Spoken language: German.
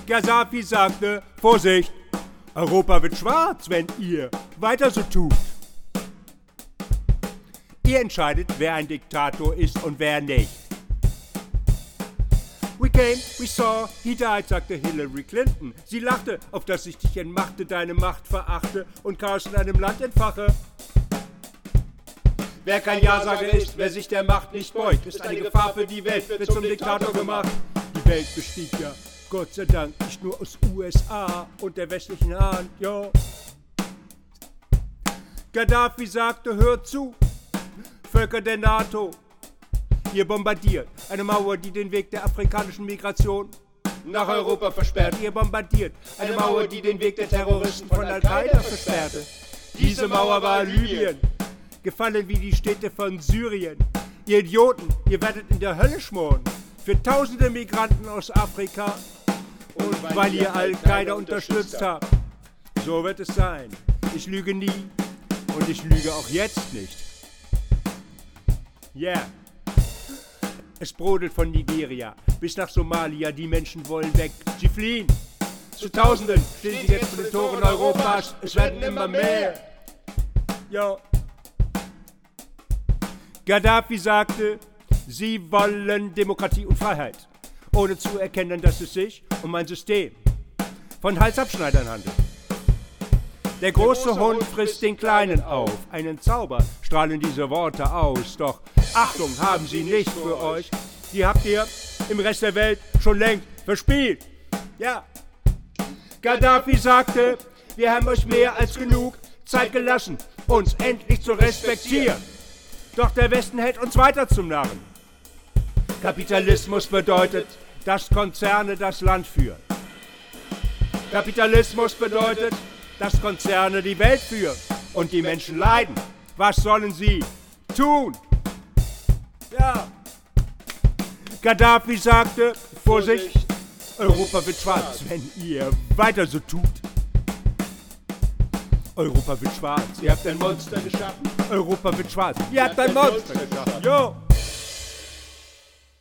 Gaddafi sagte, Vorsicht, Europa wird schwarz, wenn ihr weiter so tut. Ihr entscheidet, wer ein Diktator ist und wer nicht. We came, we saw, he died, sagte Hillary Clinton. Sie lachte, auf dass ich dich entmachte, deine Macht verachte und Chaos in einem Land entfache. Wer kein Ja-Sager ist, wer sich der Macht nicht beugt, ist eine Gefahr für die Welt, wird zum Diktator gemacht. Die Welt besteht ja, Gott sei Dank, nicht nur aus USA und der westlichen Hand, jo. Gaddafi sagte, hört zu, Völker der NATO, ihr bombardiert eine Mauer, die den Weg der afrikanischen Migration nach Europa versperrt. Ihr bombardiert eine Mauer, die den Weg der Terroristen von Al-Qaida versperrte. Diese Mauer war Libyen, gefallen wie die Städte von Syrien. Ihr Idioten, ihr werdet in der Hölle schmoren für tausende Migranten aus Afrika und weil ihr Al-Qaida unterstützt habt. So wird es sein. Ich lüge nie und ich lüge auch jetzt nicht. Yeah. Es brodelt von Nigeria bis nach Somalia, die Menschen wollen weg, sie fliehen. Zu Tausenden stehen sie jetzt vor den Toren Europas, es werden immer mehr. Jo. Gaddafi sagte, sie wollen Demokratie und Freiheit, ohne zu erkennen, dass es sich um ein System von Halsabschneidern handelt. Der große Hund frisst den Kleinen auf. Einen Zauber strahlen diese Worte aus. Doch Achtung haben sie nicht für euch. Die habt ihr im Rest der Welt schon längst verspielt. Ja. Gaddafi sagte, wir haben euch mehr als genug Zeit gelassen, uns endlich zu respektieren. Doch der Westen hält uns weiter zum Narren. Kapitalismus bedeutet, dass Konzerne das Land führen. Kapitalismus bedeutet, dass Konzerne die Welt führen und die Menschen leiden. Was sollen sie tun? Ja. Gaddafi sagte, Vorsicht, Europa wird schwarz, wenn ihr weiter so tut. Europa wird schwarz, ihr habt ein Monster geschaffen. Europa wird schwarz, ihr habt ein Monster geschaffen. Jo.